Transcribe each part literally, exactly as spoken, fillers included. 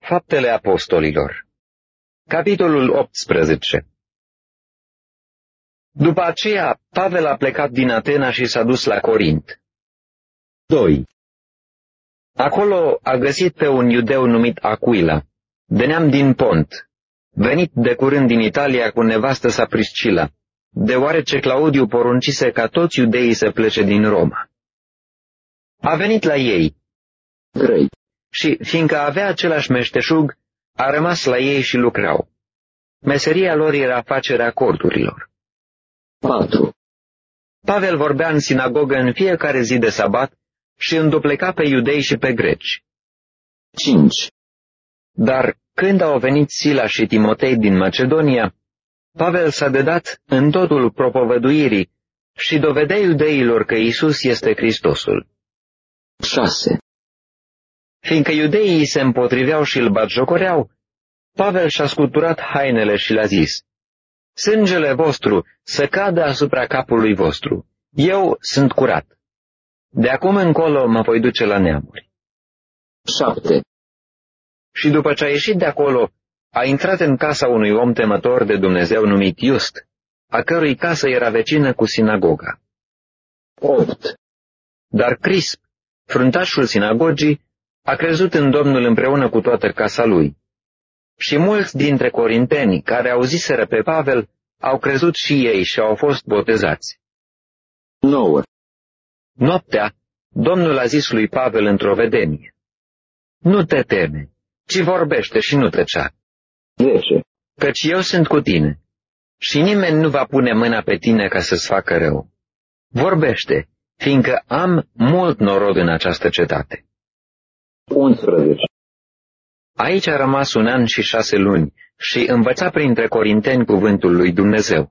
Faptele Apostolilor, capitolul optsprezece. După aceea, Pavel a plecat din Atena și s-a dus la Corint. doi. Acolo a găsit pe un iudeu numit Aquila, de neam din Pont, venit de curând din Italia cu nevastă sa Priscila, deoarece Claudiu poruncise ca toți iudeii să plece din Roma. A venit la ei. trei. Și, fiindcă avea același meșteșug, a rămas la ei și lucrau. Meseria lor era facerea corturilor. patru. Pavel vorbea în sinagogă în fiecare zi de sabat și îndupleca pe iudei și pe greci. cinci. Dar când au venit Sila și Timotei din Macedonia, Pavel s-a dedat în totul propovăduirii și dovedea iudeilor că Iisus este Hristosul. șase. Fiindcă iudeii se împotriveau și îl batjocoreau, Pavel și-a scuturat hainele și le-a zis: Sângele vostru să cadă asupra capului vostru. Eu sunt curat. De acum încolo mă voi duce la neamuri. șapte. Și după ce a ieșit de acolo, a intrat în casa unui om temător de Dumnezeu numit Iust, a cărui casă era vecină cu sinagoga. opt. Dar Crisp, fruntașul sinagogii, a crezut în Domnul împreună cu toată casa lui. Și mulți dintre corinteni care auziseră pe Pavel au crezut și ei și au fost botezați. nouă. Noaptea, Domnul a zis lui Pavel într-o vedenie: Nu te teme, ci vorbește și nu tăcea. zece. Căci eu sunt cu tine și nimeni nu va pune mâna pe tine ca să-ți facă rău. Vorbește, fiindcă am mult norod în această cetate. unsprezece. Aici a rămas un an și șase luni și învăța printre corinteni cuvântul lui Dumnezeu.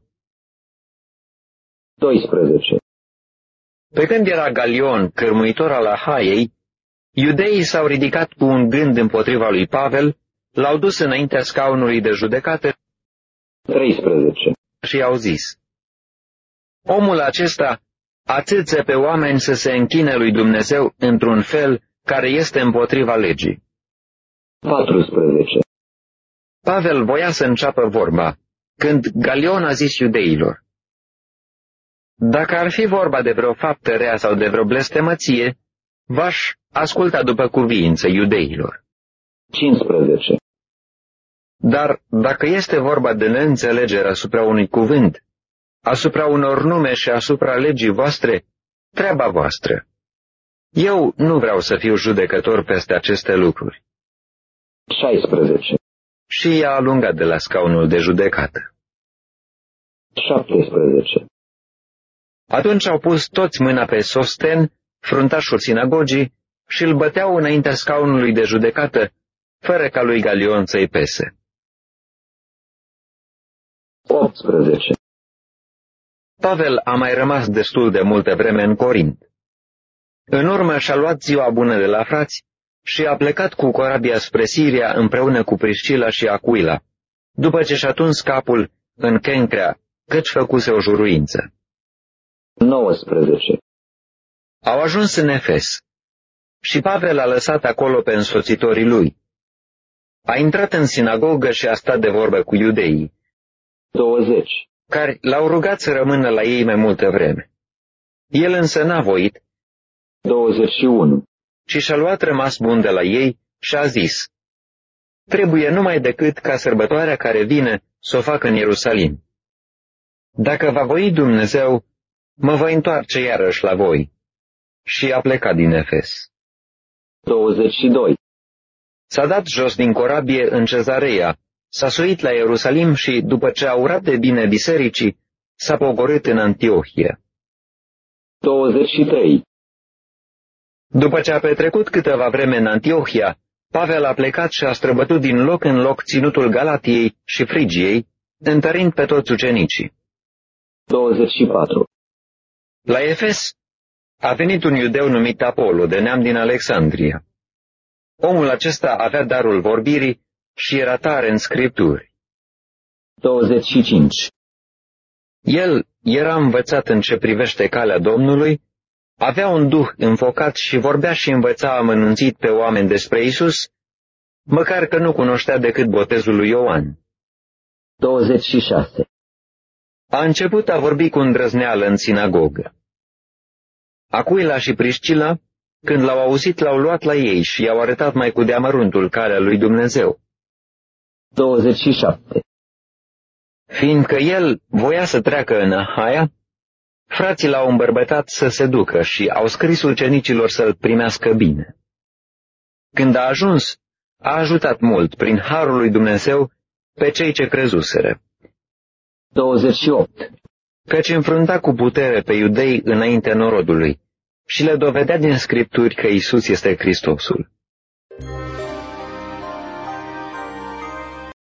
doisprezece. Pe când era Galion, cârmuitor al Ahaiei, iudeii s-au ridicat cu un gând împotriva lui Pavel, l-au dus înaintea scaunului de judecată treisprezece. și i-au zis: Omul acesta atâță pe oameni să se închine lui Dumnezeu într-un fel care este împotriva legii. patrusprezece. Pavel voia să înceapă vorba, când Galion a zis iudeilor: Dacă ar fi vorba de vreo faptă rea sau de vreo blestemăție, v-aș asculta după cuviință iudeilor. cincisprezece. Dar dacă este vorba de neînțelegere asupra unui cuvânt, asupra unor nume și asupra legii voastre, treaba voastră. Eu nu vreau să fiu judecător peste aceste lucruri. șaisprezece. Și i-a alungat de la scaunul de judecată. șaptesprezece. Atunci au pus toți mâna pe Sosten, fruntașul sinagogii, și îl băteau înaintea scaunului de judecată, fără ca lui Galion să-i pese. optsprezece. Pavel a mai rămas destul de multă vreme în Corint. În urmă și-a luat ziua bună de la frați și a plecat cu corabia spre Siria împreună cu Priscila și Aquila, după ce și-a tuns capul în Kencrea, căci făcuse o juruință. nouăsprezece. Au ajuns în Efes și Pavel a lăsat acolo pe însoțitorii lui. A intrat în sinagogă și a stat de vorbă cu iudeii, douăzeci. care l-au rugat să rămână la ei mai multă vreme. El însă n-a voit, douăzeci și unu. ci și-a luat rămas bun de la ei și a zis: Trebuie numai decât ca sărbătoarea care vine să o facă în Ierusalim. Dacă va voi Dumnezeu, mă voi întoarce iarăși la voi. Și a plecat din Efes. douăzeci și doi. S-a dat jos din corabie în Cezarea, s-a suit la Ierusalim și, după ce a urat de bine bisericii, s-a pogorât în Antiohia. douăzeci și trei. După ce a petrecut câteva vreme în Antiohia, Pavel a plecat și a străbătut din loc în loc ținutul Galatiei și Frigiei, întărind pe toți ucenicii. douăzeci și patru. La Efes a venit un iudeu numit Apollo, de neam din Alexandria. Omul acesta avea darul vorbirii și era tare în scripturi. douăzeci și cinci. El era învățat în ce privește calea Domnului, avea un duh înfocat și vorbea și învăța amănunțit pe oameni despre Isus, măcar că nu cunoștea decât botezul lui Ioan. douăzeci și șase. A început a vorbi cu îndrăzneală în sinagogă. Acuila și Priscila, când l-au auzit, l-au luat la ei și i-au arătat mai cu deamăruntul calea lui Dumnezeu. douăzeci și șapte. Fiindcă el voia să treacă în Ahaia, frații l-au îmbărbătat să se ducă și au scris ucenicilor să-l primească bine. Când a ajuns, a ajutat mult, prin harul lui Dumnezeu, pe cei ce crezuseră. douăzeci și opt. Căci înfrunta cu putere pe iudei înaintea norodului și le dovedea din Scripturi că Iisus este Hristosul.